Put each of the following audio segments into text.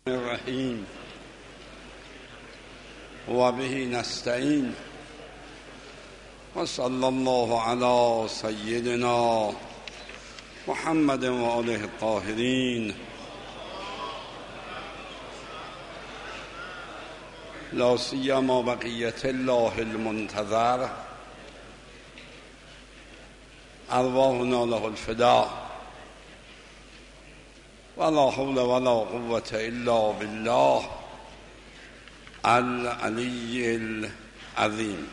الرحیم و به نستعین و صلی الله علی سیدنا محمد و آله الطاهرین لا سیما بقیت الله المنتظر ارواحنا له الفداء ولا حول ولا قوة الا بالله العلی العظیم.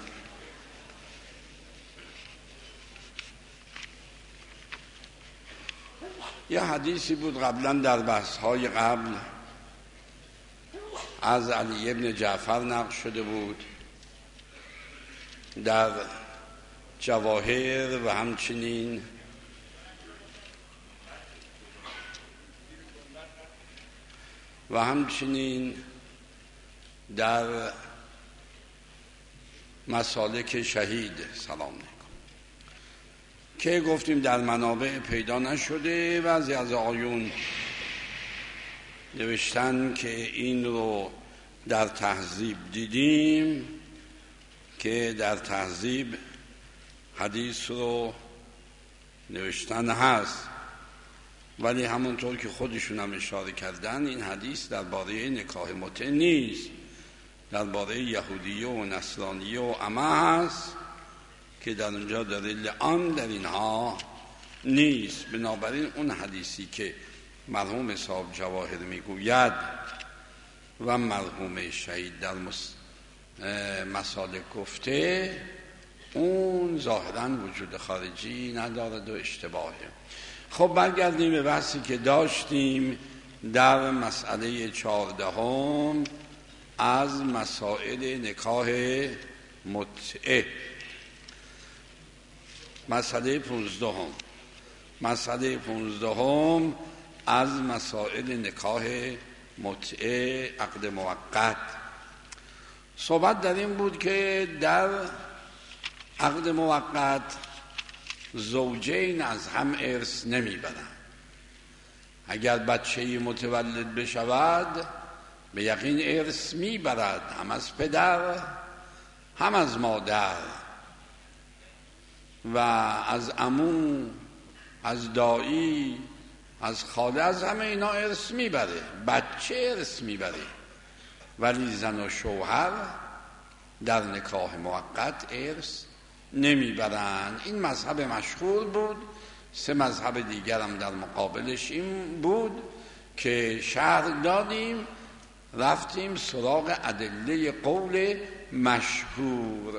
یه حدیثی بود قبلا در بحث‌های قبل از علی ابن جعفر نقل شده بود در جواهر و همچنین در مسالک شهید سلام علیکم که گفتیم در منابع پیدا نشده. بعضی از آیون نوشتن که این رو در تهذیب دیدیم که در تهذیب حدیث رو نوشتن هست، ولی همونطور که خودشون هم اشاره کردن این حدیث درباره نکاح متع نیست، درباره یهودیه و نصرانیه و عمه هست که در اونجا دلیل آن در اینها نیست. بنابراین اون حدیثی که مرحوم صاحب جواهر میگوید و مرحوم شهید در مسالک گفته اون ظاهراً وجود خارجی ندارد و اشتباهه. خب برگردیم به بحثی که داشتیم در مسئله 14 از مسائل نکاح متعه. مسئله 15 از مسائل نکاح متعه عقد موقت. صحبت در این بود که در عقد موقت زوجین از هم ارث نمیبرند. اگر بچه‌ای متولد بشود به یقین ارث میبرد، هم از پدر هم از مادر و از عمو، از دایی، از خاله، از همه اینا ارث میبره. بچه ارث میبره، ولی زن و شوهر در نکاح موقت ارث نمیبرند. این مذهب مشهور بود. 3 مذهب دیگر هم در مقابلش این بود که شرح دادیم، رفتیم سراغ ادله قول مشهور.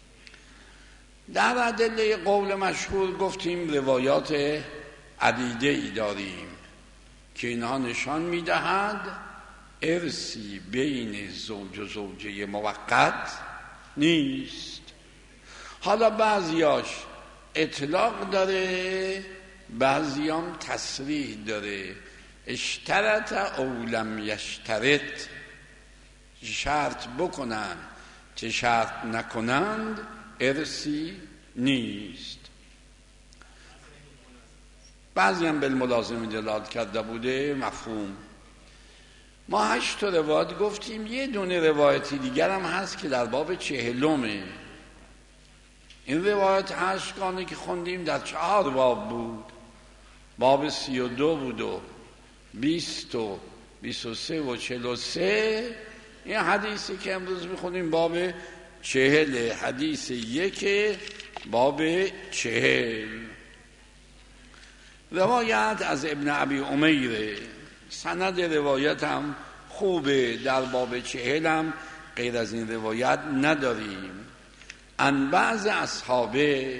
در ادله قول مشهور گفتیم روایات عدیده ای داریم که اینها نشان میدهد ارثی بین زوج و زوجه موقت نیست. حالا بعضیاش اطلاق داره، بعضیام تصریح داره. اشترط او لم یشترط، شرط بکنن چه شرط نکنند ارثی نیست. بعضی هم بالملازم دلالت کرده بوده مفهوم. ما 8 روایت گفتیم. یه دونه روایتی دیگر هم هست که در باب 40. این روایت 8 که خوندیم در 4 باب بود. باب 32 بود و 20 و 23 و 43. این حدیثی که امروز میخونیم باب 40، حدیث 1 باب 40. روایت از ابن ابی امیر. سند روایت هم خوبه. در باب 40 هم غیر از این روایت نداریم. ان بعض اصحاب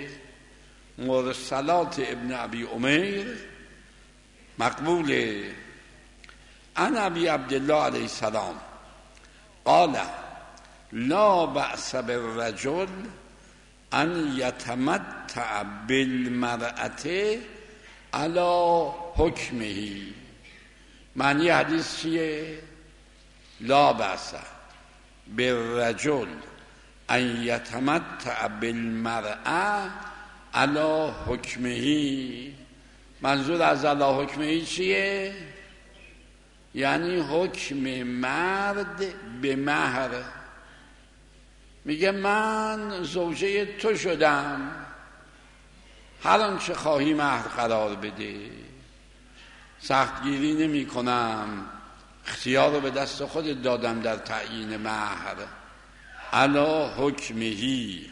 مرسلات ابن ابی امیر مقبوله. ان ابی عبدالله علیه السلام قال لا بأس بالرجل ان یتمتع بالمرأة علی حکمه. معنی حدیث چیه؟ لا بأس بالرجل ان یتمتع بالمرأة علی حکمه. منظور از علی حکمه چیه؟ یعنی حکم مرد به مهر. میگه من زوجه تو شدم، هر آنچه خواهی مهر قرار بده، سختگیری نمی کنم، اختیار رو به دست خودت دادم در تعیین مهر. علی حکمهی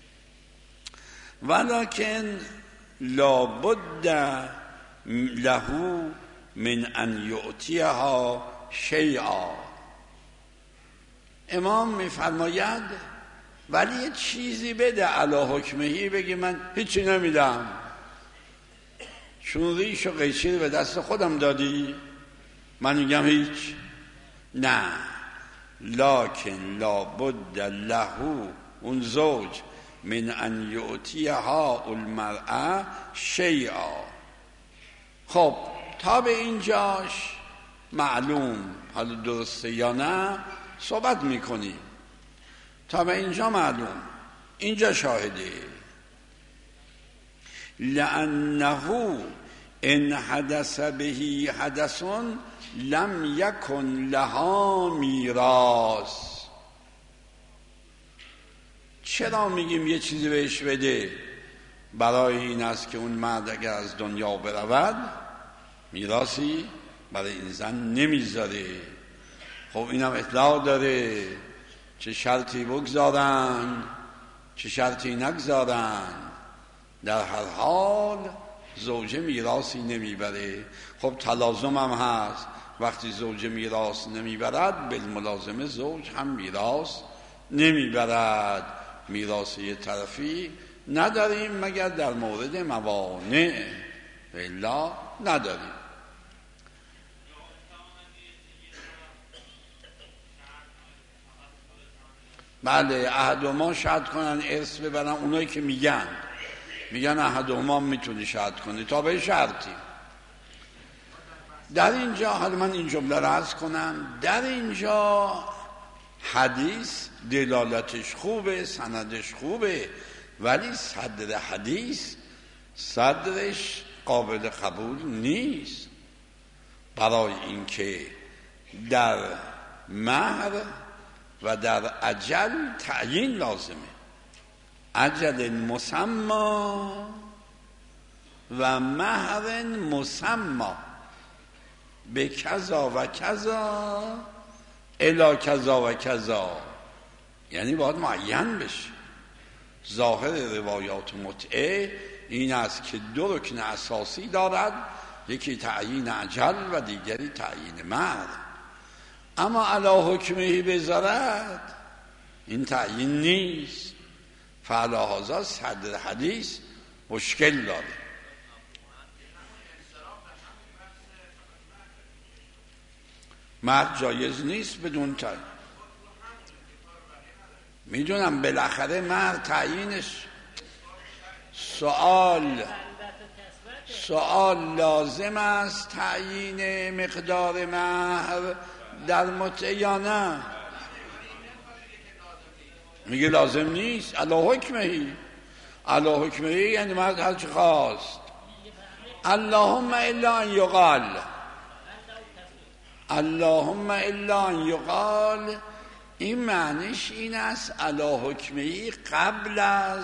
ولکن لابد له من ان یعطیها شیئا. امام میفرماید ولی یه چیزی بده، علی حکمهی، بگی من هیچی نمیدم، چون ریش و قیچی به دست خودم دادی من میگم هیچ. نه، لکن لابد له، اون زوج، من ان یعطیها المرأة شیئا. خب تا به اینجاش معلوم، حالا درسته یا نه صحبت میکنیم، تا به اینجا معلوم. اینجا شاهده لأنه ان حدث بهی حدث لم یکن لها میراث. چرا میگیم یه چیزی بهش بده؟ برای این است که اون مرد اگر از دنیا برود میراثی برای این زن نمیذاره. خب اینم اطلاع داره، چه شرطی بگذارن چه شرطی نگذارن، در هر حال زوجه میراثی نمیبره. خب تلازم هم هست، وقتی زوجه میراث نمیبرد بالملازمه زوج هم میراث نمیبرد. میراث یه طرفی نداریم مگر در مورد موانع، الا نداریم. بله، احدهما شهد کنن ارث ببرن، اونایی که میگن احدهما میتونی شهد کنی تا به شرطی. در اینجا حالا من این جمله را عرض کنم، در اینجا حدیث دلالتش خوبه، سندش خوبه، ولی صدر حدیث صدرش قابل قبول نیست، برای اینکه در مهر و در اجل تعیین لازمه، اجل مسمى و مهر مسمى، به کذا و کذا الی کذا و کذا، یعنی باید معین بشه. ظاهر روایات متعه این است که دو رکن اساسی دارد، یکی تعیین اجل و دیگری تعیین مهر. اما علی حکمهی بذارد این تعیین نیست، فعلی هذا صدر حدیث مشکل داره. مرد جایز نیست بدون تعیین. میدونم بالاخره مرد تعیینش سوال لازم است، تعیین مقدار مهر در متعه یا نه؟ میگه لازم نیست، علی حکمهی. علی حکمهی یعنی مرد هر چی خواست. اللهم الا ان یقال، اللهم الا ان یقال، این معنیش این است علی حکمهی قبل از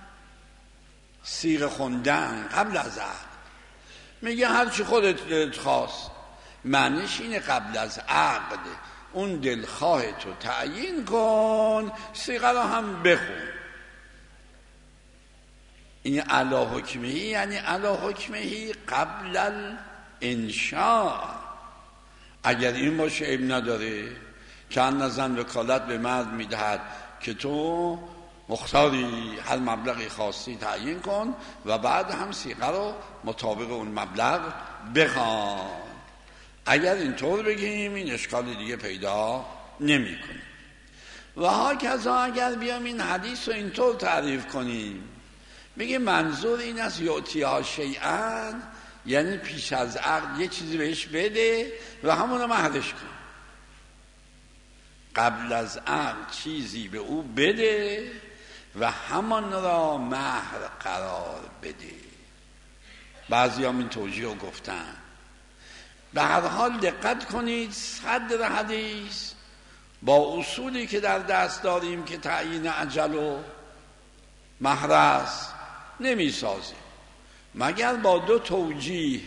صیغه خوندن، قبل از عقد. میگه هر چی خودت دلت خواست، معنیش اینه قبل از عقد اون دلخواه تو تعیین کن، صیغه رو هم بخون. این علی حکمهی یعنی علی حکمهی قبل الانشاء. اگر این باشه عیب نداره، چند زن وکالت به مرد میدهد که تو مختاری هر مبلغی خواستی تعیین کن و بعد هم صیغه رو مطابق اون مبلغ بخوان. اگر اینطور بگیم این اشکال دیگه پیدا نمی‌کنه. و هاکذا اگر بیام این حدیث رو اینطور تعریف کنیم، میگه منظور این است یعطیها شیئا، یعنی پیش از عقد یه چیزی بهش بده و همونو مهرش کن. قبل از عقد چیزی به او بده و همان را مهر قرار بده. بعضی هم این توجیه رو گفتن، به هر حال دقت کنید، صدر حدیث با اصولی که در دست داریم که تعیین اجل و محرز نمی سازیم مگر با دو توجیه.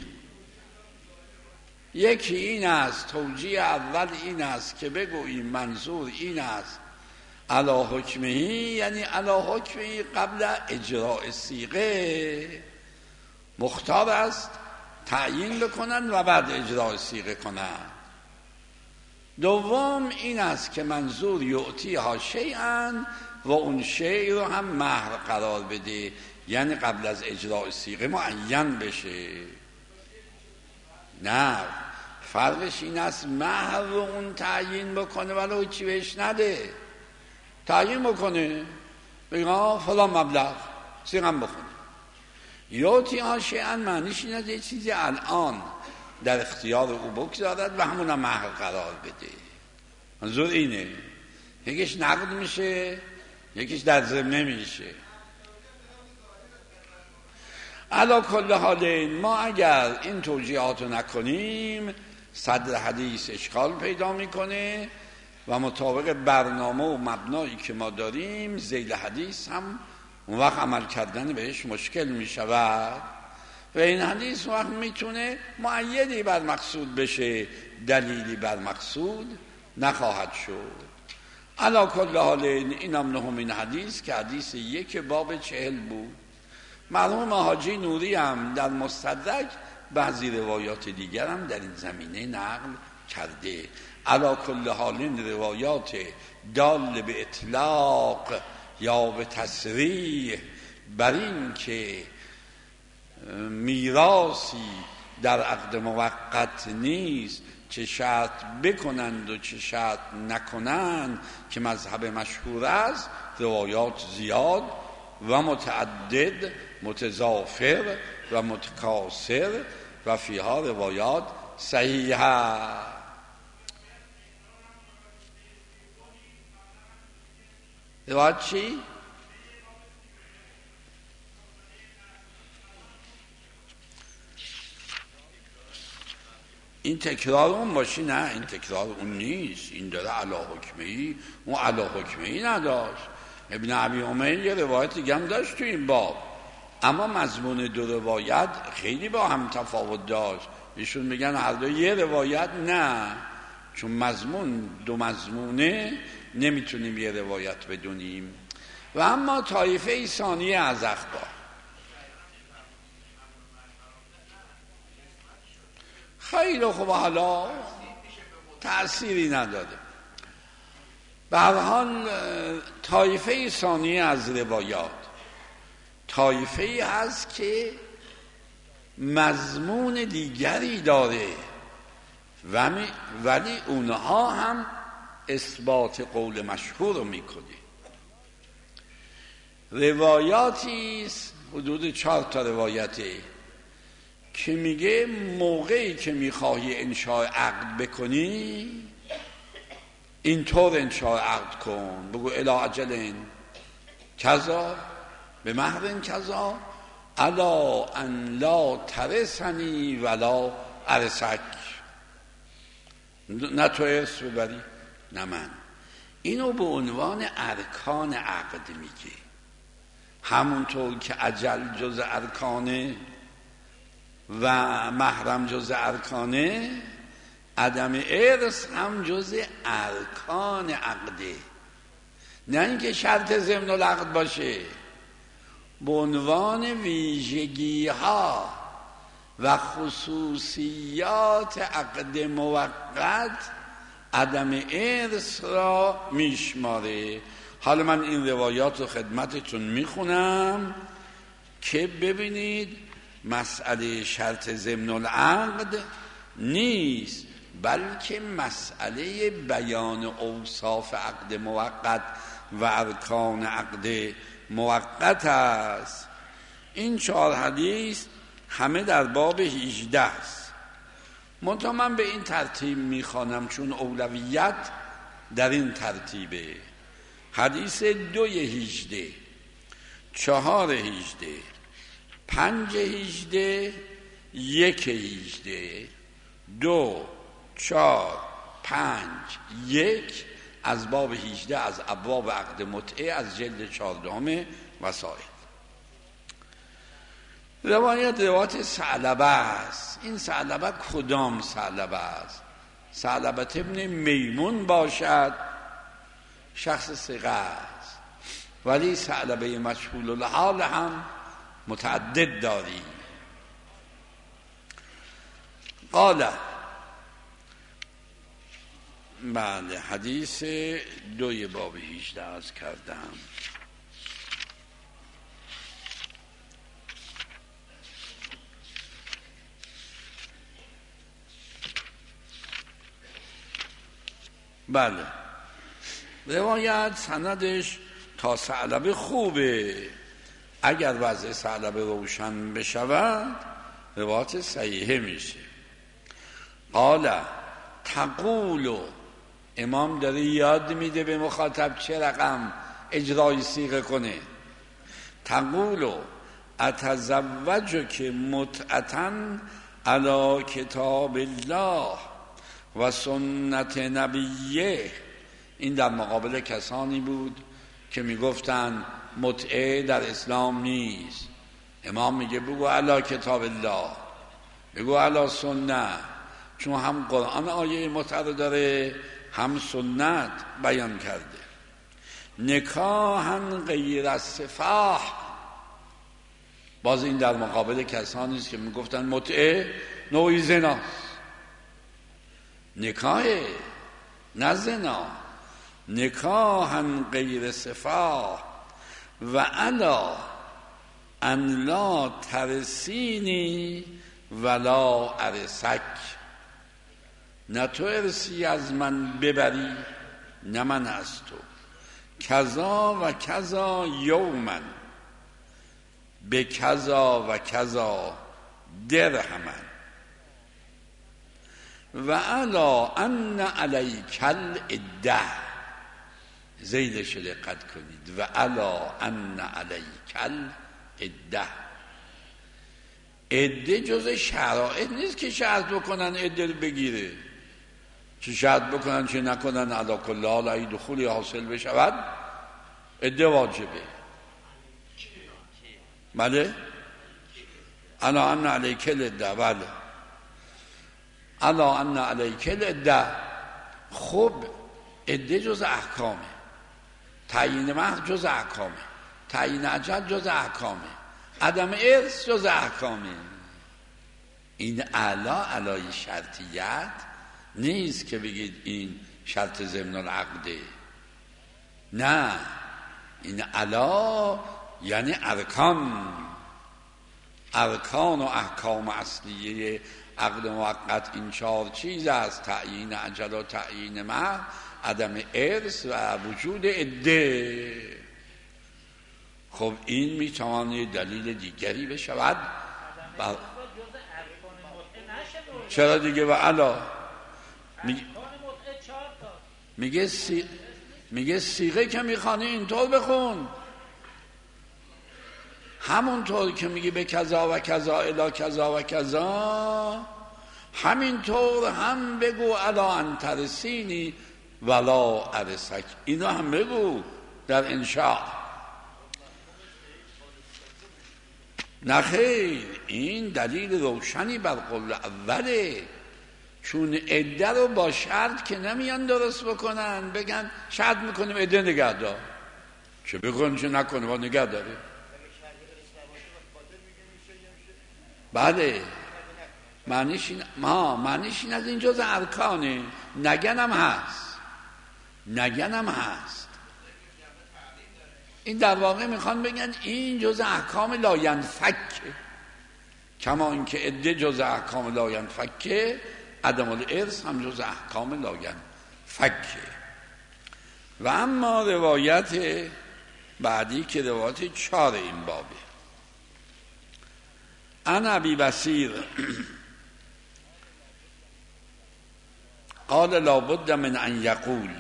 یکی این است، توجیه اول این است که بگوییم منظور این است علی حکمه، یعنی علی حکمه قبل اجراء صیغه، مختار است تعیین بکنن و بعد اجراء صیغه کنن. دوم این است که منظور یعطیها شیئا و اون شیء رو هم مهر قرار بده، یعنی قبل از اجراء صیغه معین بشه. نه، فرقش این است مهر رو اون تعیین بکنه ولی چی بهش نده، تعیین بکنه بگه فلان مبلغ صیغم بکنه. یعطیها شیئا معنیش این است یه چیزی الان در اختیار او بگذارد و همون مهر قرار بده. منظور اینه، یکیش نقد میشه یکیش در ضمنه میشه. علی کل حال ما اگر این توجیهات رو نکنیم صدر حدیث اشکال پیدا میکنه و مطابق برنامه و مبنایی که ما داریم ذیل حدیث هم اون وقت عمل کردن بهش مشکل میشود و این حدیث وقت میتونه مؤیدی بر مقصود بشه، دلیلی بر مقصود نخواهد شد. علی کل حال این هم نهمین حدیث که حدیث 1 باب 40 بود. مرحوم حاجی نوری هم در مستدرک بعضی روایات دیگر هم در این زمینه نقل کرده. علی کل حال روایات دال به اطلاق یا به تصریح بر این که میراثی در عقد موقت نیست، چه شرط بکنند و چه شرط نکنند که مذهب مشهور است، روایات زیاد و متعدد، متضافر و متکاثر و فیها روایات صحیحه. روایت چی؟ این تکرار اون باشی؟ نه، این تکرار اون نیست. این داره علی حکمه‌ای، اون علی حکمه‌ای نداشت. ابن ابی عمیر یه روایت دیگه هم داشت تو این باب، اما مضمون دو روایت خیلی با هم تفاوت داشت. ایشون میگن هر دو یه روایت، نه، چون مضمون دو مضمونه نمیتونیم یه روایت بدونیم. و اما طایفه ثانیه از اخبار خیلی خوب، حالا تأثیری نداره. به هر حال طایفه ثانیه از روایات طایفه هست که مضمون دیگری داره ولی اونها هم اثبات قول مشهور رو میکنه. روایاتی حدود 4 تا روایته که میگه موقعی که میخواهی انشاء عقد بکنی اینطور انشاء عقد کن، بگو الی اجل کذا به مهر کذا الا ان لا ترثنی ولا ارثک، نه تو ارث ببری نه من. اینو به عنوان ارکان عقد میگه. همونطور که اجل جز ارکانه و محرم جز ارکانه، عدم ارث هم جز ارکان عقده، نه اینکه شرط ضمن العقد باشه. به عنوان ویژگی ها و خصوصیات عقد موقت عدم ارث را میشماره. حالا من این روایات رو خدمتتون میخونم که ببینید مسئله شرط ضمن العقد نیست، بلکه مسئله بیان اوصاف عقد موقت و ارکان عقد موقت است. این 4 حدیث همه در باب 18 است. منتها من به این ترتیب میخوانم چون اولویت در این ترتیبه. حدیث 2 18 4 18 5 18 1 18 2 4 5 1 از باب 18 از ابواب عقد متعه از جلد 14 وسائل. روایت ثعلبه است. این ثعلبه کدام ثعلبه است؟ ثعلبه ابن میمون باشد، شخص ثقه است، ولی ثعلبه مجهول الحال هم متعدد داریم. قال، بله، حدیث 2 باب 18 از کردم. بله، روایت سندش تا ثعلبه خوبه. اگر وضع ثعلبه روشن بشود روایت صحیحه میشه. قال تقول، امام داره یاد میده به مخاطب چه رقم اجرای صیغه کنه. تقول اتزوجک متعة علی کتاب الله و سنت نبیه. این در مقابل کسانی بود که میگفتن متعه در اسلام نیست. امام میگه بگو علی کتاب الله، بگو علی سنت، چون هم قرآن آیه متعه داره هم سنت بیان کرده. نکاحاً غیر السفاح، باز این در مقابل کسانی است که میگفتن متعه نوعی زناست. نکاحه نه زنا. نکاحاً غیر سفاح و علا ان لا ترسینی ولا ارسک، نه تو ارسی از من ببری نه من از تو. کذا و کذا یومن به کذا و کذا درهمن و علا ان علیک العده. زیدش دقت کنید، و علا ان علیک العده. عده جز شرایط نیست که شرط بکنن عده رو بگیره. چه شرط بکنن چه نکنن، علا کل حال ای دخولی حاصل بشود عده واجبه. بله، علا ان علیک العده. بله، علا ان علیک العده. خب عده جز احکامه، تعیین مهر جز احکامه، تعیین اجل جز احکامه، عدم ارث جز احکامه. این علای شرطیت نیست که بگید این شرط ضمن العقده. نه، این علا یعنی ارکان و احکام اصلیه عقد موقت این 4 چیز است: تعیین اجل و تعیین مهر، عدم ارث و وجود عده. خب این میتواند دلیل دیگری بشود. چرا دیگه؟ و علا میگه سیغه که میخوانی اینطور بخون، همونطور که میگه به کذا و کذا الی کذا و کذا، همینطور هم بگو علا ان ترسینی ولا ارسک. اینو هم بگو در انشاء. نخیر، این دلیل روشنی بر قول اوله، چون عده رو با شرط که نمیان درست بکنن، بگن شرط میکنیم عده نگه دار، چه بکن چه نکنه با نگه داره. بله، معنیش این از این جز ارکانه. نگنم هست. این در واقع میخوان بگن این جز احکام لاینفک، کما اینکه عده جز احکام لاینفک، عدم الارث هم جز احکام لاینفک. و اما روایت بعدی که روایت 4 این بابه، عن ابی بصیر قال لابد من ان یقول،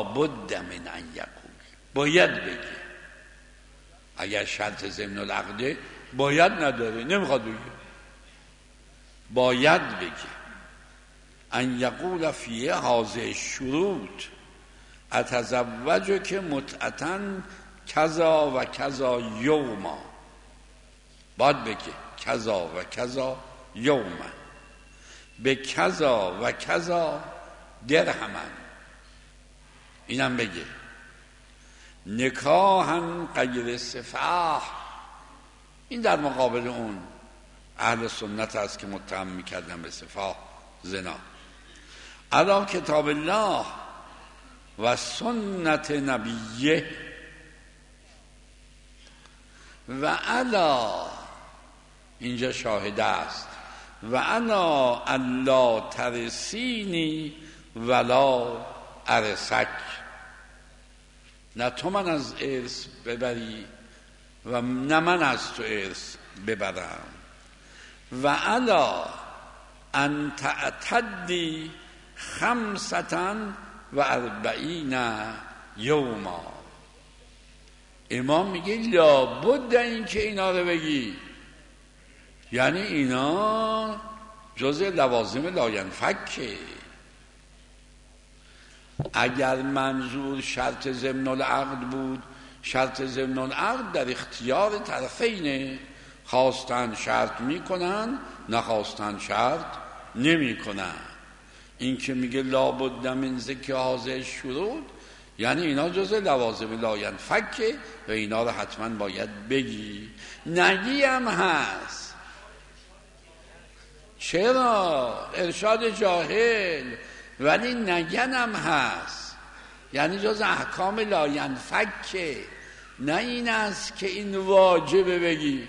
باید بگه. اگر شرط ضمن العقده باید نداره، نمیخواد بگه، باید بگه. ان یقول فیه هذه شروط اتزوج که متعتا کذا و کذا یوما، باید بگه کذا و کذا یوما به کذا و کذا درهمن، اینم بگه نکاحن غیر سفاح. این در مقابل اون اهل سنت است که متهم میکردن به سفاح، زنا. علی کتاب الله و سنت نبیه و علا، اینجا شاهده است، و علا الا ترسینی ولا ارسک، نه تو من از ارث ببری و نه من از تو ارث ببرم. و علا ان تعتدی 45 یوما. امام میگه لابد این که اینا رو بگی، یعنی اینا جزء لوازم لاینفکه. اگر منظور شرط ضمن العقد بود، شرط ضمن العقد در اختیار طرفینه، خواستن شرط میکنن، نخواستن شرط نمیکنن. این که میگه لابد من ذکر هذه شروط، یعنی اینا جزء لوازم لاینفکه و اینا رو حتما باید بگی. نگی هم هست. چرا؟ ارشاد جاهل. ولی نگن هم هست، یعنی جز احکام لاینفکه. نه این است که این واجبه بگی،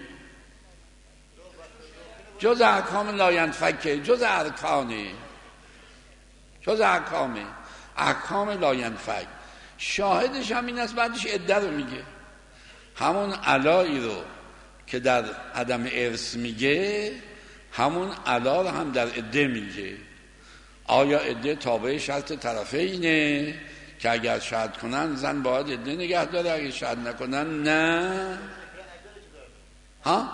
جز احکام لاینفکه، جز ارکانه، جز احکام لاینفک. شاهدش هم این است، بعدش عده رو میگه، همون علایی رو که در عدم ارث میگه، همون علا رو هم در عده میگه. آیا عده تابع شرط طرفینه که اگر شرط کنن زن باید عده نگه داره، اگر شرط نکنن نه؟ ها؟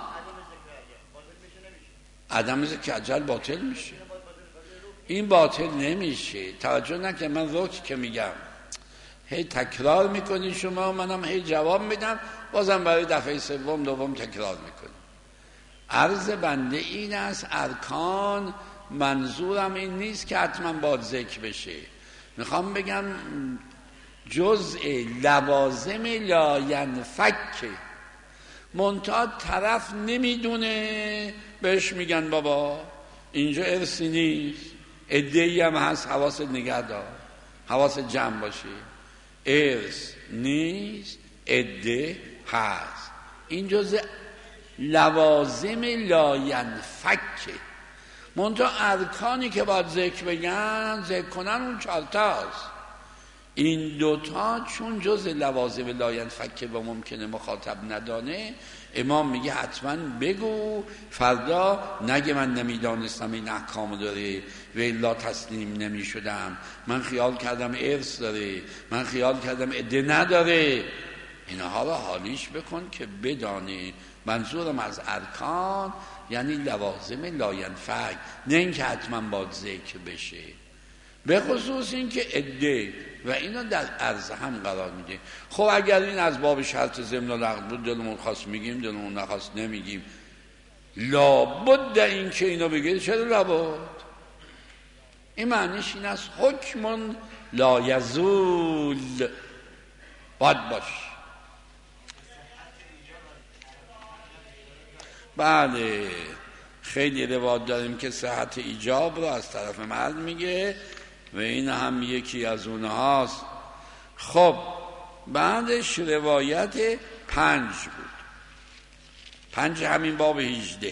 عدم ذکر اجل باطل میشه. این باطل نمیشه. توجه نکن، من رک که میگم هی تکرار میکنی شما، منم هی جواب میدم، بازم برای دفعه سوم دوم تکرار میکنی. عرض بنده این است، ارکان منظورم این نیست که حتما باید ذکر بشه. میخوام بگم جزء لوازم لاینفکه، منتها طرف نمیدونه، بهش میگن بابا اینجا ارثی نیست، عده‌ای هم هست، حواست نگه دار، حواست جمع باشه، ارث نیست، عده هست. این جزء لوازم لاینفکه. منتها ارکانی که باید ذکر بگن، ذکر کنن، اون 4 تاست. این 2 تا چون جزء لوازم لاینفکه و ممکنه مخاطب ندانه، امام میگه حتما بگو، فردا نگه من نمیدانستم این احکام داره و الا تسلیم نمیشدم، من خیال کردم ارث داره، من خیال کردم عده نداره. اینها رو حالیش بکن که بدانه منظورم از ارکان یعنی لوازم لاینفک، نه اینکه حتما باید ذکر بشه. به خصوص این که عده و اینا در عرض هم قرار میده. خب اگر این از باب شرط ضمن العقد بود، دلمون خواست میگیم، دلمون نخواست نمیگیم. لابد این که اینا بگید، چرا لابد؟ این معنیش این است حکم لا یزول، باید باش. بله، خیلی روایت داریم که صحت ایجاب رو از طرف مرد میگه و این هم یکی از اونهاست. خب بعدش روایت 5 بود، 5 همین باب 18.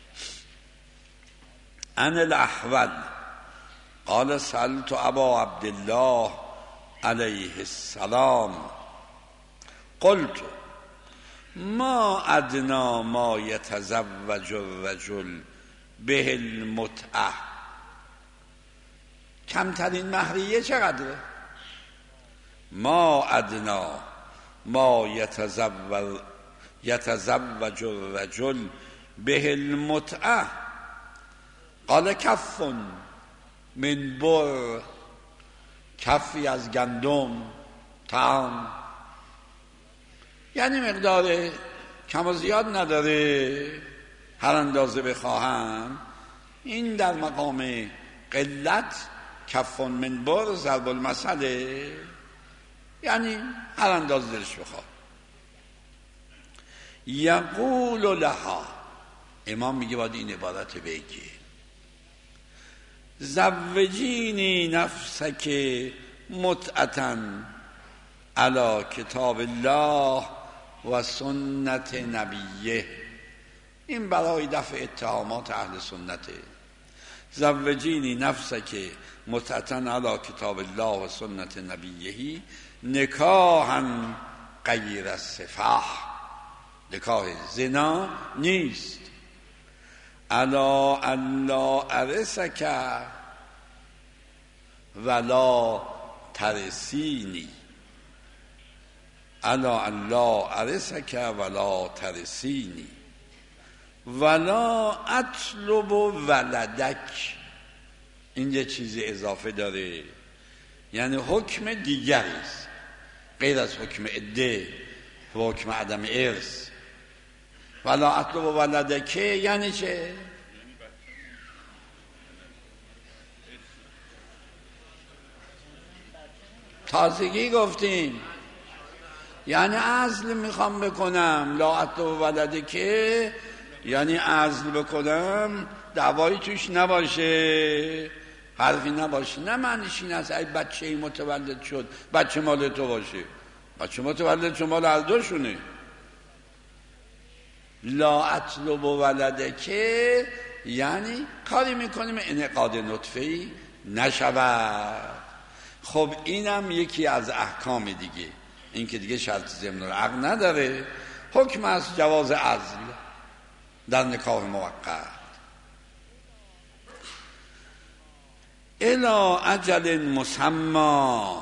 عن الاحول قال سألت ابا عبدالله علیه السلام قلت ما ادنا ما یتزوج الرجل به المتعه، کمترین مهریه چقدره؟ ما ادنا ما یتزوج الرجل به المتعه قال کفن من بر، کفی از گندم طعام، یعنی مقدار کم و زیاد نداره، هر اندازه بخواهم. این در مقام قلت کف من بر ضرب المثله، یعنی هر اندازه دلش بخواد. یقول لها، امام میگه باید این عبارت بگی: زوجینی نفسک متعة علی کتاب الله و سنت نبیه. این برای دفع اتهامات اهل سنته. زوجینی نفسک متعة علی کتاب الله و سنت نبیه نکاحا غیر السفاح، نکاح زنا نیست. الا الا ارثک ولا ترثینی، الا الا ارثک ولا ترثینی ولا اطلب ولدک. این یه چیزی اضافه داره، یعنی حکم دیگری است غیر از حکم عده و حکم عدم ارث. ولا اطلب ولدک یعنی چه؟ تازگی گفتیم، یعنی عزل میخوام بکنم. لا اطلب ولدک یعنی عزل بکنم، دعوایی توش نباشه، حرفی نباشه. نه معنیش این است ای بچه ای متولد شد بچه مال تو باشه. بچه متولد شد مال هر دوشونه. لا اطلب ولدک یعنی کاری میکنیم انعقاد نطفه‌ای نشود. خب اینم یکی از احکام دیگه، این که دیگه شرط ضمن العقد نداره، حکم از جواز عزل در نکاح موقت. الی اجل مسمى،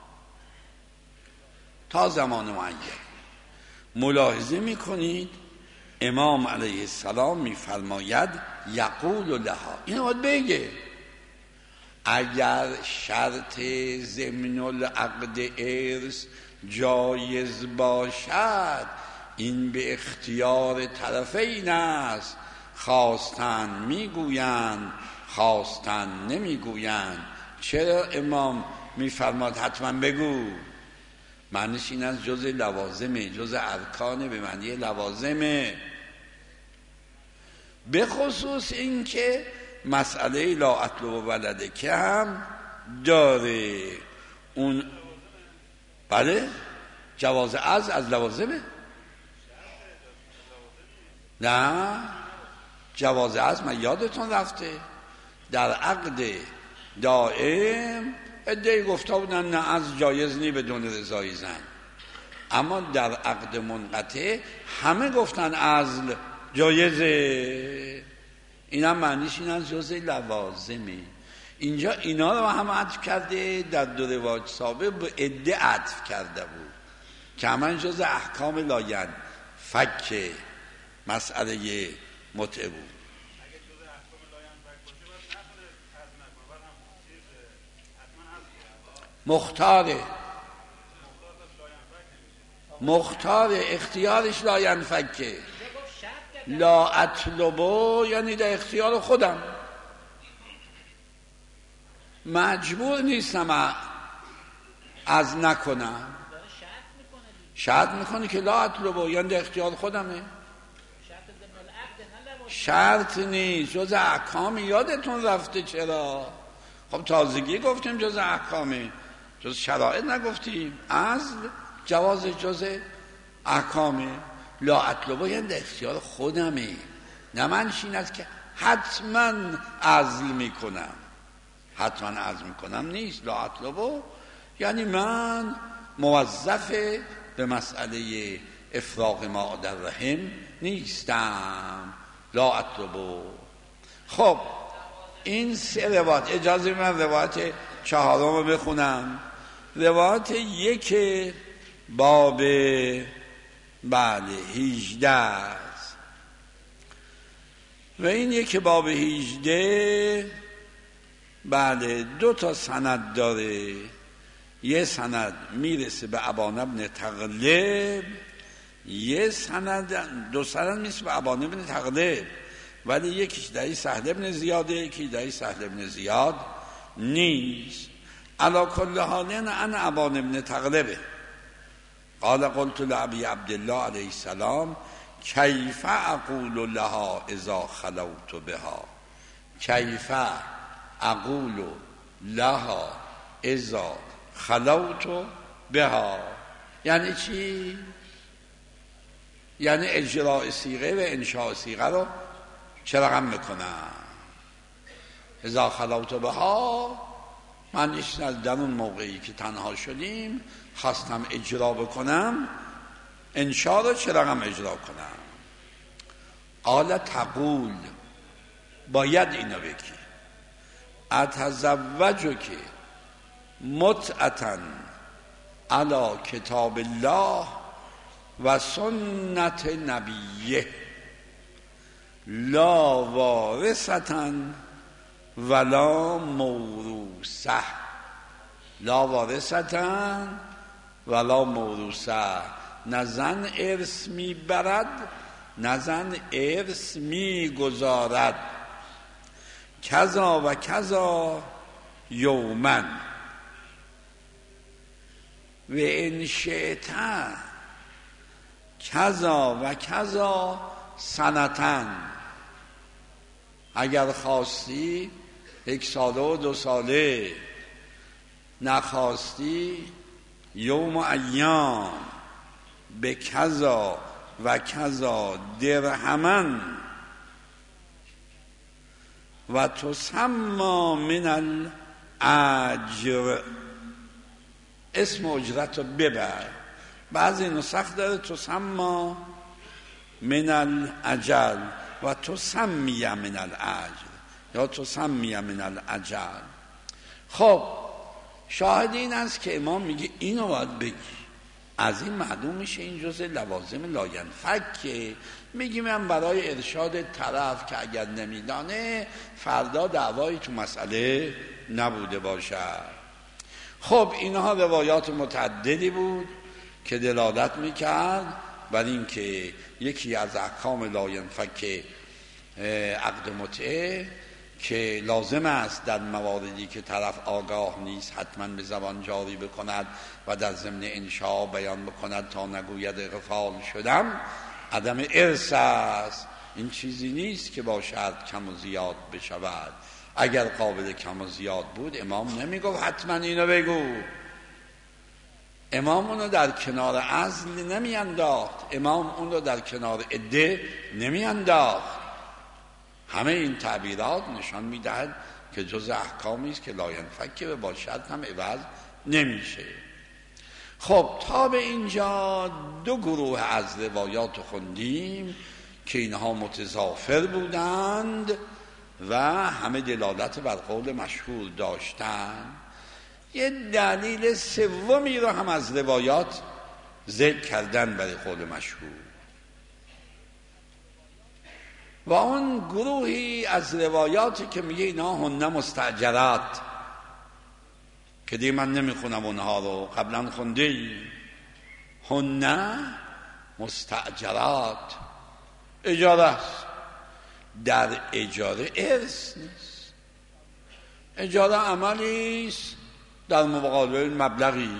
تا زمان معین. ملاحظه میکنید امام علیه السلام میفرماید یقول لها، اینو باید بگه. اگر شرط ضمن العقد ارث جایز باشد، این به اختیار طرفین است، خواستن میگویند خواستن نمیگویند. چرا امام میفرماد حتما بگو؟ معنیش این از جز لوازمه، جز ارکانه، به معنی لوازمه. به خصوص این که مسئله لا اطلب ولدک هم داره. اون بله جواز از لوازمه. نه جواز از من یادتون رفته در عقد دائم ادعی گفته بودن نه از جایز نی بدون رضای زن، اما در عقد منقطع همه گفتن عزل جایزه. اینم معنیش این از جزء لوازمه. اینجا اینا رو هم عطف کرده، در دو رواج سابق به عده عطف کرده بود که همه جزء احکام لاین فک مسئله متعه بود. مختار اختیارش لاین فکه. لا اطلبو یعنی در اختیار خودم، مجبور نیستم از نکنم. شرط میکنه که لا اطلبو یعنی در اختیار خودمه، شرط نیست، جز احکام. یادتون رفته چرا؟ خب تازگی گفتیم جز احکامه، جز شرایط نگفتیم. عزل جواز جز احکامه. لا اطلبو یعنی در اختیار خودمه، نه منش این است که حتما عزل میکنم. حتما عزل میکنم نیست. لا اطلبو یعنی من موظف به مسئله افراغ ما در رحم نیستم. لا اطلبو. خب این سه روایت، اجازه من روایت چهارم رو بخونم. روایت یک باب بله 18 است و این یک باب 18 بله 2 سند داره. یه سند میرسه به ابان بن تغلب، یه سند 2 سند میرسه به ابان بن تغلب، ولی یکیش دایی سهل بن زیاده، یکی دایی سهل بن زیاد نیست. علا کل حالین انا ابان بن تغلبه. قال قلت لأبي عبدالله علیه السلام کیف اقول لها اذا خلوت بها، کیف اقول لها اذا خلوت بها، یعنی چی؟ یعنی اجراء صیغه و انشاء صیغه رو چه رقم میکنم؟ اذا خلوت بها، من از در اون موقعی که تنها شدیم خواستم اجرا بکنم، انشاء رو چه رقم اجرا کنم؟ قال تقول، باید اینو بگی اتزوجک متعة علی کتاب الله و سنت نبیه لا وارثة ولا موروثه، لا وارثة ولا موروثه، نه زن ارث میبرد نه زن ارث میگذارد. کذا و کذا یومن و ان شئت کذا و کذا سنتن، اگر خواستی 1 ساله و 2 ساله، نخواستی یوم و ایام، به کذا و کذا درهمن و تسمى من الاجر، اسم اجرت رو ببر. بعضی نسخ داره تسمى من الاجل و تسمی من الاجر یا تسمی من الاجل. خب شاهد این است که امام میگه اینو باید بگی. از این معلوم میشه این جزء لوازم لاینفک که میگیم من برای ارشاد طرف که اگر نمیدانه فردا دعوایی تو مسئله نبوده باشد. خب اینها روایات متعددی بود که دلالت میکرد بر این که یکی از احکام لاینفک عقد متعه که لازم است در مواردی که طرف آگاه نیست حتما به زبان جاری بکند و در ضمن انشاء بیان بکند تا نگوید غفال شدم، عدم ارث است. این چیزی نیست که باشد کم و زیاد بشود. اگر قابل کم و زیاد بود امام نمیگفت حتما اینو بگو، امام اونو در کنار عزل نمیانداخت، امام اونو در کنار عده نمیانداخت. همه این تعبیرات نشان میدهد که جز احکامی است که لاینفک باشد هم عوض نمیشه. خب تا به اینجا 2 گروه از روایات خوندیم که اینها متضافر بودند و همه دلالت بر قول مشهور داشتند. یه دلیل سومی رو هم از روایات ذکر کردن برای قول مشهور و اون گروهی از روایاتی که میگه اینا هن مستأجرات، که دیگه من نمیخونم اونها رو، قبلا خوندیم. هن مستأجرات اجاره است، در اجاره ارث نیست، اجاره عملی است در مقابل مبلغی،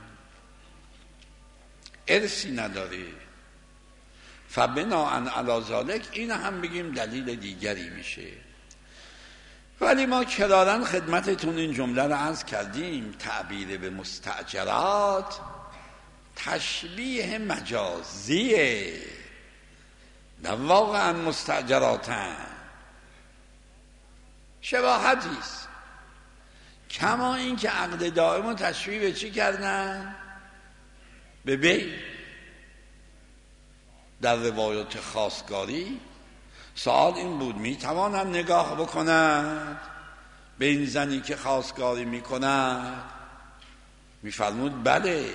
ارثی نداره. فبناء علی ذلک این هم بگیم دلیل دیگری میشه. ولی ما کرارن خدمتتون این جمله رو عرض کردیم، تعبیر به مستأجرات تشبیه مجازیه، نه واقعا مستأجراتن، شباهتی است. کما این که عقد دائم رو تشبیه به چی کردن؟ به بی. در روایات خواستگاری سوال این بود میتوانم نگاه بکنند به این زنی که خواستگاری میکند؟ میفرمود بله،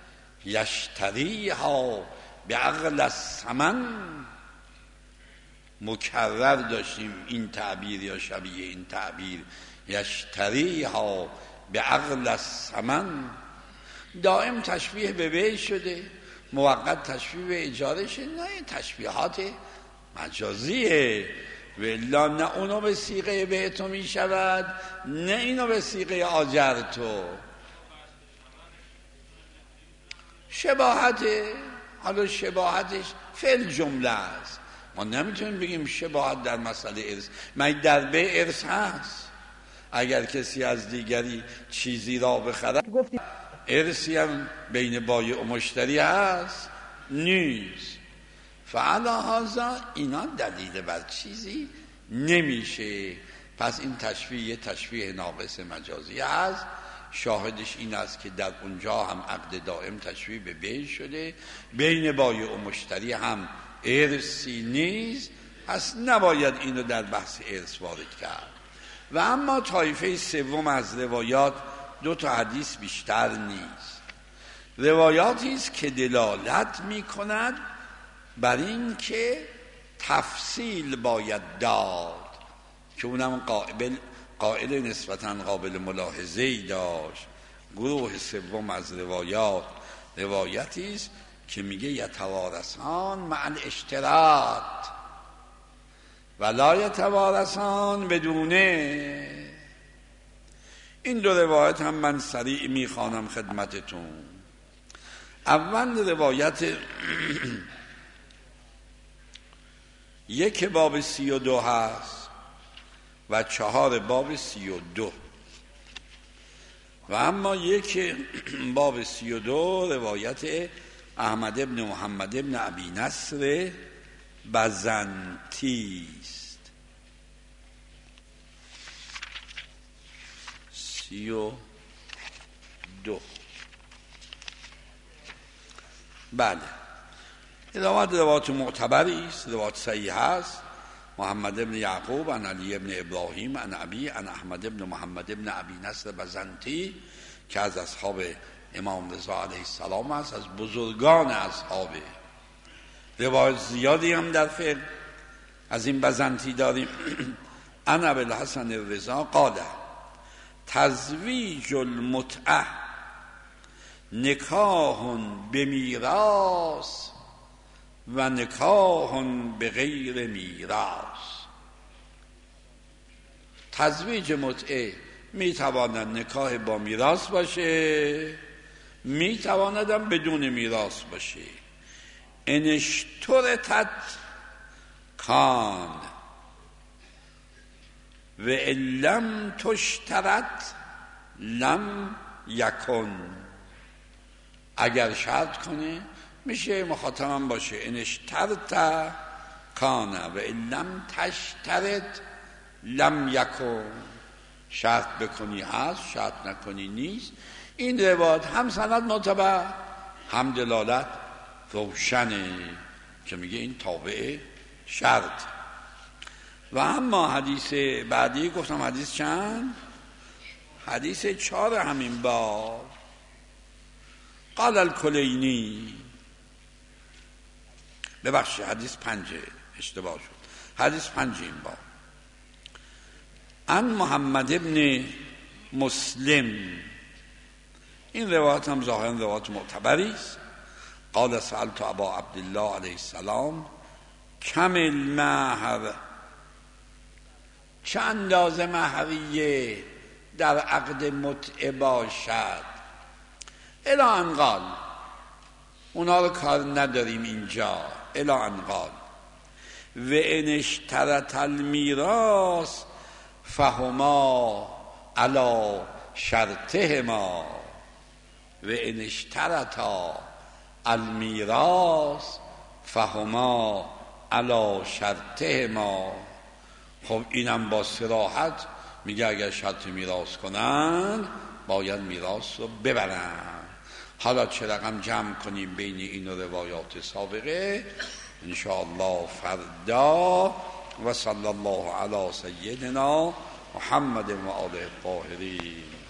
یشتریها به عقل الثمن، مکرر داشتیم این تعبیر یا شبیه این تعبیر، یشتریها به عقل الثمن، دائم تشبیه به بیع شده، موقت تشبیه به اجاره شده. نه، این تشبیهات مجازیه، ولا نه اونو به صیغه بیع تو می شود نه اینو به صیغه آجر تو. شباهته، حالا شباهتش فعل جمله است، ما نمیتونیم بگیم شباهت در مسئله ارث. مگه در بیع ارث هست؟ اگر کسی از دیگری چیزی را بخرد ارثی هم بین بایع و مشتری هست؟ نیست. فعلا هذا اینا دلیل بر چیزی نمیشه. پس این تشبیه یه تشبیه ناقص مجازی هست. شاهدش این است که در اونجا هم عقد دائم تشبیه به بیع شده، بین بایع و مشتری هم ارثی نیست، پس نباید اینو در بحث ارث وارد کرد. و اما طایفه سوم از روایات 2 حدیث بیشتر نیست، روایاتی است که دلالت می‌کند بر این که تفصیل باید داد، که اونم قائل نسبتاً قابل ملاحظه‌ای داشت. گروه سوم از روایات روایتی است که میگه یتوارثان مع الاشتراط ولا یتوارثان بدونه. این 2 روایت هم من سریع میخوانم خدمتتون. اول روایت 1 باب 32 هست و 4 باب 32. و اما 1 باب 32 روایت احمد ابن محمد ابن ابی نصر بزنطی است. 32. بله، روایت معتبری است، روایت صحیح است. محمد ابن یعقوب عن علی ابن ابراهیم عن ابی عن احمد ابن محمد ابن ابی نصر بزنطی که از اصحاب امام رضا علیه السلام است، از بزرگان اصحابه. روایت زیادی هم در فقه از این بزنطی داریم. عن ابی الحسن الرضا قال تزویج المتعه نکاح بمیراث و نکاح بغیر میراث. تزویج متعه میتواند نکاح با میراث باشه، میتواند هم بدون میراث باشه. ان اشترطت کان و ان لم تشترط لم یکن. اگر شرط کنه میشه مخاطبم باشه. ان اشترط کان و ان لم تشترط لم یکن. شرط بکنی هست، شرط نکنی نیست. این روایت هم سند معتبر هم دلالت روشنه که میگه این تابع شرط. و اما حدیث بعدی گفتم حدیث چند؟ حدیث 4 همین باب. قال الکلینی، ببخشید حدیث 5 اشتباه شد، حدیث 5 این باب. عن محمد ابن مسلم، این روایت هم ظاهرا روایت معتبری است. قال سألت ابا عبدالله علیه السلام کم المهر، چه اندازه مهریه در عقد متعه باشد؟ الی ان قال، اونا رو کار نداریم اینجا. الی ان قال و ان اشترط المیراث فهما علی شرطهما و ان اشترطا المیراث فهما علی شرطهما. خب اینم با صراحت میگه اگر شرط میراث کنن باید میراث رو ببرن. حالا چه رقم جمع کنیم بین این روایات سابقه انشاءالله فردا. و صلی الله علی سیدنا محمد و آله الطاهرین.